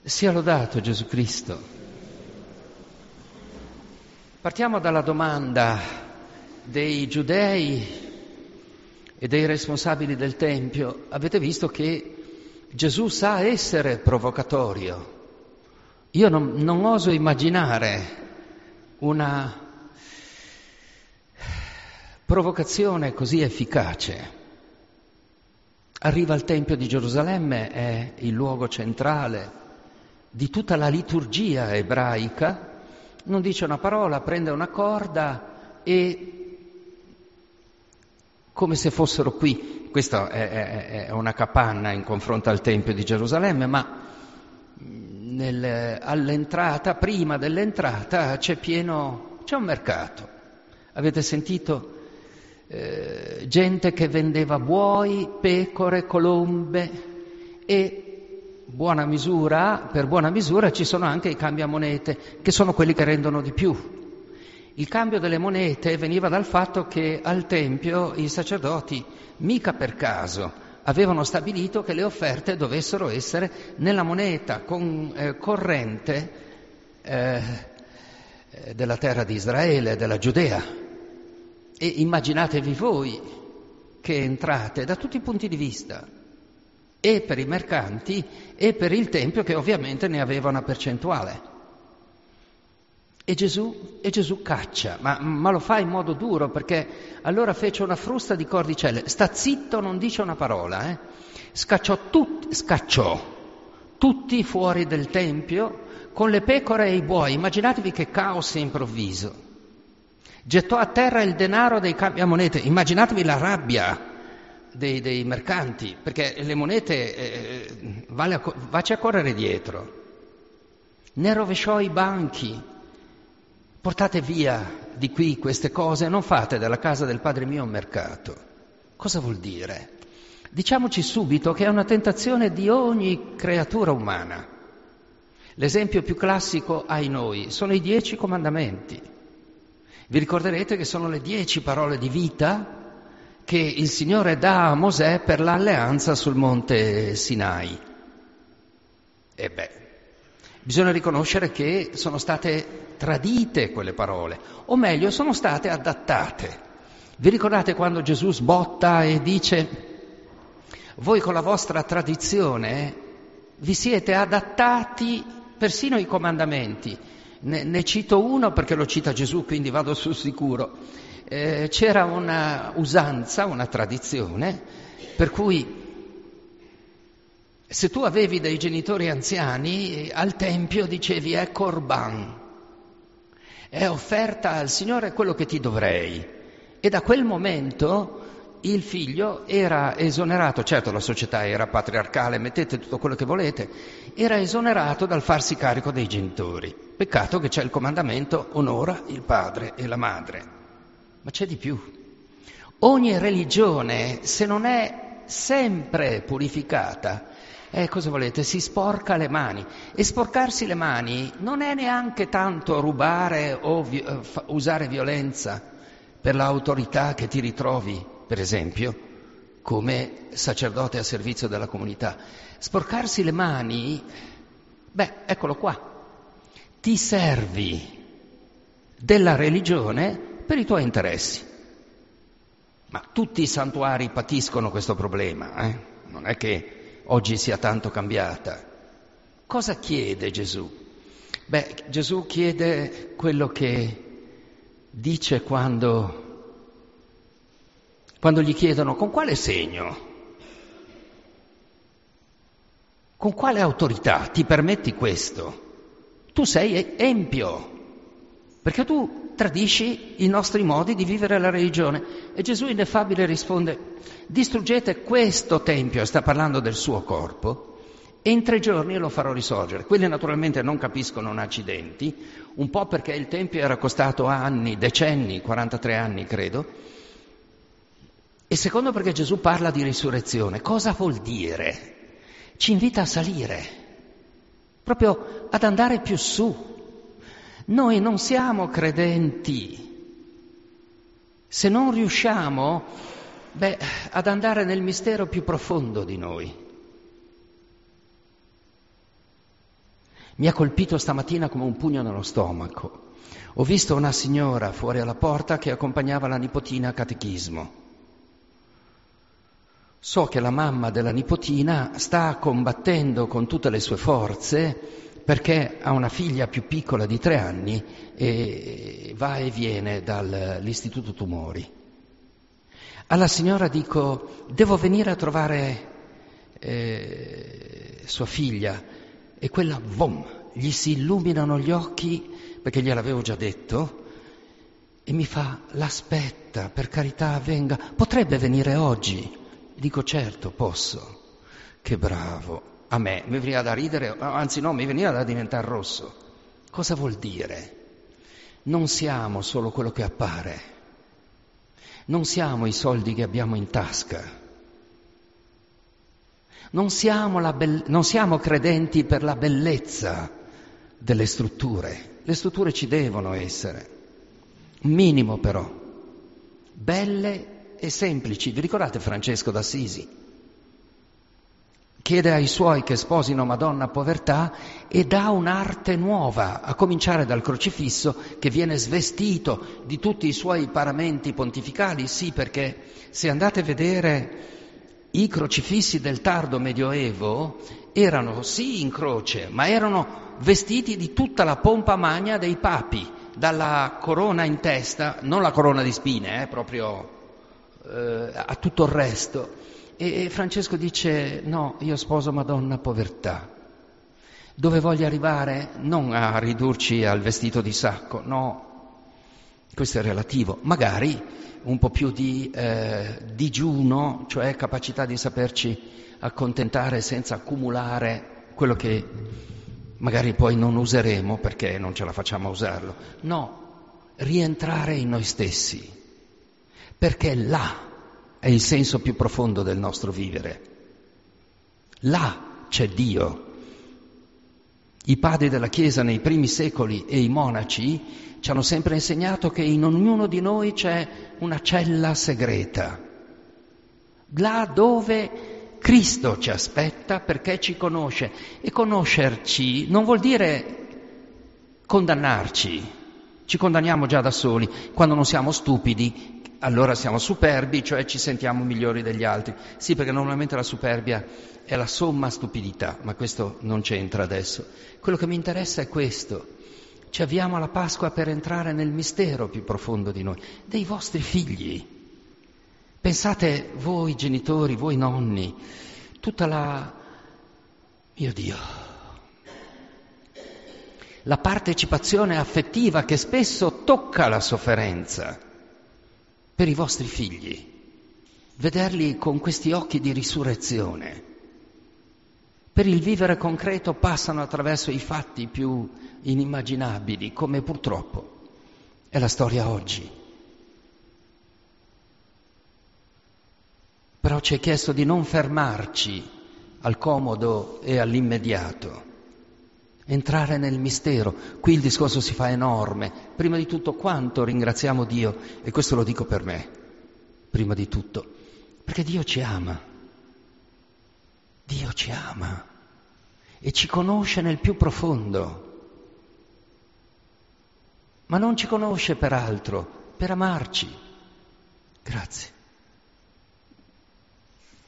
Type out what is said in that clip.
Sia lodato Gesù Cristo. Partiamo dalla domanda dei giudei e dei responsabili del Tempio. Avete visto che Gesù sa essere provocatorio. Io non oso immaginare una provocazione così efficace. Arriva al Tempio di Gerusalemme, è il luogo centrale di tutta la liturgia ebraica, non dice una parola, prende una corda e, come se fossero qui, questa è una capanna in confronto al Tempio di Gerusalemme, ma all'entrata, prima dell'entrata, c'è un mercato. Avete sentito? Gente che vendeva buoi, pecore, colombe e per buona misura ci sono anche i cambiamonete, che sono quelli che rendono di più. Il cambio delle monete veniva dal fatto che al Tempio i sacerdoti, mica per caso, avevano stabilito che le offerte dovessero essere nella moneta corrente della terra di Israele, della Giudea. E immaginatevi voi che entrate da tutti i punti di vista, e per i mercanti e per il Tempio, che ovviamente ne aveva una percentuale. E Gesù caccia, ma lo fa in modo duro, perché allora fece una frusta di cordicelle, sta zitto, non dice una parola, scacciò tutti fuori del Tempio con le pecore e i buoi. Immaginatevi che caos improvviso. Gettò a terra il denaro dei cambiamonete, immaginatevi la rabbia dei mercanti, perché le monete vacci a correre dietro. Ne rovesciò i banchi. Portate via di qui queste cose, non fate della casa del Padre mio un mercato. Cosa vuol dire? Diciamoci subito che è una tentazione di ogni creatura umana. L'esempio più classico ai noi sono i 10 comandamenti. Vi ricorderete che sono le 10 parole di vita che il Signore dà a Mosè per l'alleanza sul monte Sinai. Bisogna riconoscere che sono state tradite quelle parole, o meglio, sono state adattate. Vi ricordate quando Gesù sbotta e dice: voi con la vostra tradizione vi siete adattati persino ai comandamenti. Ne cito uno perché lo cita Gesù, quindi vado sul sicuro. C'era una usanza, una tradizione, per cui se tu avevi dei genitori anziani, al Tempio dicevi è Corban, è offerta al Signore quello che ti dovrei. E da quel momento il figlio era esonerato, certo la società era patriarcale, mettete tutto quello che volete, era esonerato dal farsi carico dei genitori. Peccato che c'è il comandamento: onora il padre e la madre. Ma c'è di più. Ogni religione, se non è sempre purificata, cosa volete? Si sporca le mani. E sporcarsi le mani non è neanche tanto rubare o usare violenza per l'autorità che ti ritrovi, per esempio, come sacerdote a servizio della comunità. Sporcarsi le mani, eccolo qua. Ti servi della religione per i tuoi interessi. Ma tutti i santuari patiscono questo problema, Non è che oggi sia tanto cambiata. Cosa chiede Gesù? Gesù chiede quello che dice quando gli chiedono: con quale segno? Con quale autorità ti permetti questo? Tu sei empio, perché tu tradisci i nostri modi di vivere la religione. E Gesù ineffabile risponde: distruggete questo tempio, sta parlando del suo corpo, e in 3 giorni lo farò risorgere. Quelli naturalmente non capiscono un accidenti, un po' perché il tempio era costato anni, decenni, 43 anni credo, e secondo perché Gesù parla di risurrezione. Cosa vuol dire? Ci invita a salire, proprio ad andare più su. Noi non siamo credenti se non riusciamo ad andare nel mistero più profondo di noi. Mi ha colpito stamattina come un pugno nello stomaco. Ho visto una signora fuori alla porta che accompagnava la nipotina a catechismo. So che la mamma della nipotina sta combattendo con tutte le sue forze perché ha una figlia più piccola di 3 anni e va e viene dall'istituto tumori. Alla signora dico, devo venire a trovare sua figlia, e quella, boom, gli si illuminano gli occhi, perché gliel'avevo già detto, e mi fa, l'aspetta, per carità, venga, potrebbe venire oggi? Dico, certo, posso. Che bravo. A me mi veniva da ridere, anzi no, mi veniva da diventare rosso. Cosa vuol dire? Non siamo solo quello che appare. Non siamo i soldi che abbiamo in tasca. Non siamo credenti per la bellezza delle strutture. Le strutture ci devono essere. Un minimo però. Belle e semplici. Vi ricordate Francesco d'Assisi? Chiede ai suoi che sposino Madonna Povertà e dà un'arte nuova, a cominciare dal crocifisso che viene svestito di tutti i suoi paramenti pontificali. Sì, perché se andate a vedere i crocifissi del tardo Medioevo erano sì in croce, ma erano vestiti di tutta la pompa magna dei papi, dalla corona in testa, non la corona di spine, proprio a tutto il resto. E Francesco dice, no, io sposo Madonna Povertà. Dove voglio arrivare? Non a ridurci al vestito di sacco, no, questo è relativo, magari un po' più di digiuno, cioè capacità di saperci accontentare senza accumulare quello che magari poi non useremo perché non ce la facciamo a usarlo. No, rientrare in noi stessi, perché là è il senso più profondo del nostro vivere. Là c'è Dio. I padri della Chiesa nei primi secoli e i monaci ci hanno sempre insegnato che in ognuno di noi c'è una cella segreta, là dove Cristo ci aspetta perché ci conosce. E conoscerci non vuol dire condannarci, ci condanniamo già da soli. Quando non siamo stupidi, allora siamo superbi, cioè ci sentiamo migliori degli altri. Sì, perché normalmente la superbia è la somma stupidità, ma questo non c'entra adesso. Quello che mi interessa è questo. Ci avviamo alla Pasqua per entrare nel mistero più profondo di noi, dei vostri figli. Pensate voi genitori, voi nonni, tutta mio Dio, la partecipazione affettiva che spesso tocca la sofferenza per i vostri figli, vederli con questi occhi di risurrezione. Per il vivere concreto passano attraverso i fatti più inimmaginabili, come purtroppo è la storia oggi. Però ci è chiesto di non fermarci al comodo e all'immediato, entrare nel mistero. Qui il discorso si fa enorme. Prima di tutto, quanto ringraziamo Dio, e questo lo dico per me, prima di tutto, perché Dio ci ama. Dio ci ama e ci conosce nel più profondo, ma non ci conosce per altro, per amarci. Grazie.